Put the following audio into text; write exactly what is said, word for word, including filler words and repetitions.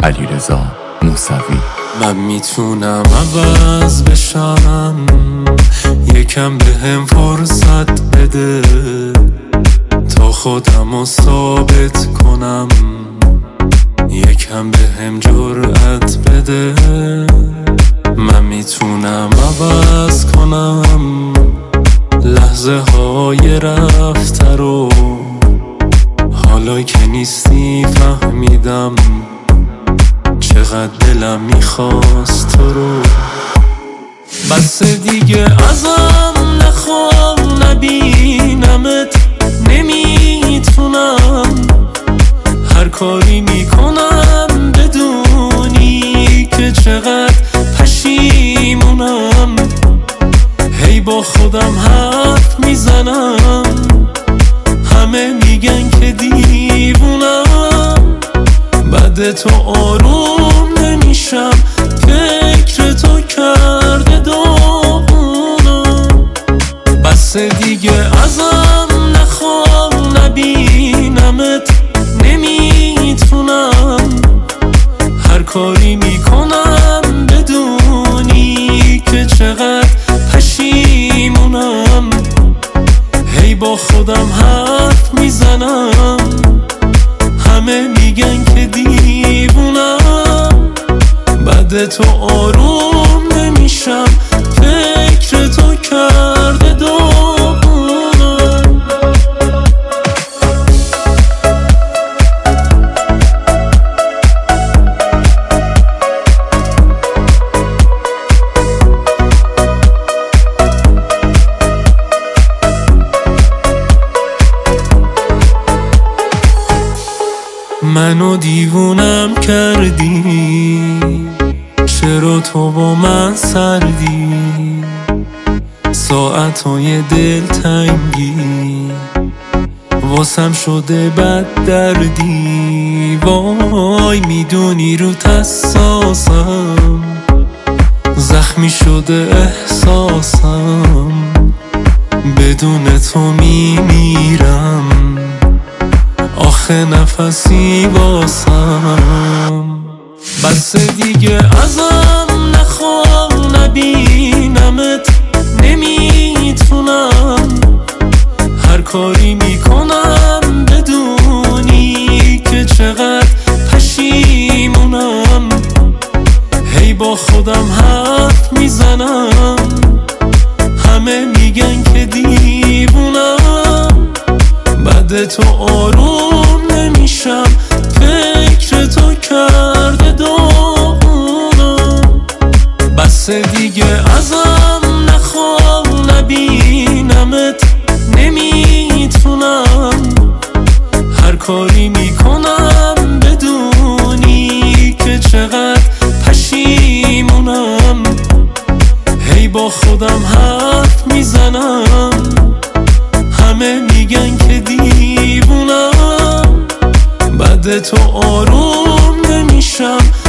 علیرضا موسوی. من میتونم عوض بشم، یکم بهم فرصت بده تا خودمو ثابت کنم، یکم بهم جرأت بده. من میتونم عوض کنم لحظه های رفته رو، حالا که نیستی فهمیدم چقدر دلم میخواست تو رو. بس دیگه ازم نخوام نبینمت، نمیتونم هر کاری میکنم بدونی که چقدر پشیمونم. هی با خودم حرف میزنم، همه میگن که دیوونم. بعد تو آروم نمیشم، فکر تو کرده داغونم. بس دیگه ازم نخوام نبینمت، نمیتونم هر کاری میکنم بدونی که چقدر پشیمونم. هی با خودم حرف میزنم، همه میگن که دیوونم. بعد تو آروم نمیشم، فکر تو کرده داغونم. منو دیوونم کردی، چرا تو با من سردی؟ ساعتهای دلتنگی واسم شده بد دردی. وای میدونی رو حساسم، زخمی شده احساسم، بدون تو میمیرم، آخه نفسی واسم. بس دیگه ازم نخوام نبینمت، نمیتونم هر کاری میکنم بدونی که چقدر پشیمونم. هی با خودم حرف میزنم، همه میگن که دیوونم. بعد تو آروم نمیشم، فکر تو کرده داغونم. بس دیگه ازم نخوام نبینمت، نمیتونم هر کاری میکنم بدونی که چقدر پشیمونم. هی با خودم حرف میزنم، همه میگن که دیوونم. بعد تو آروم نمیشم،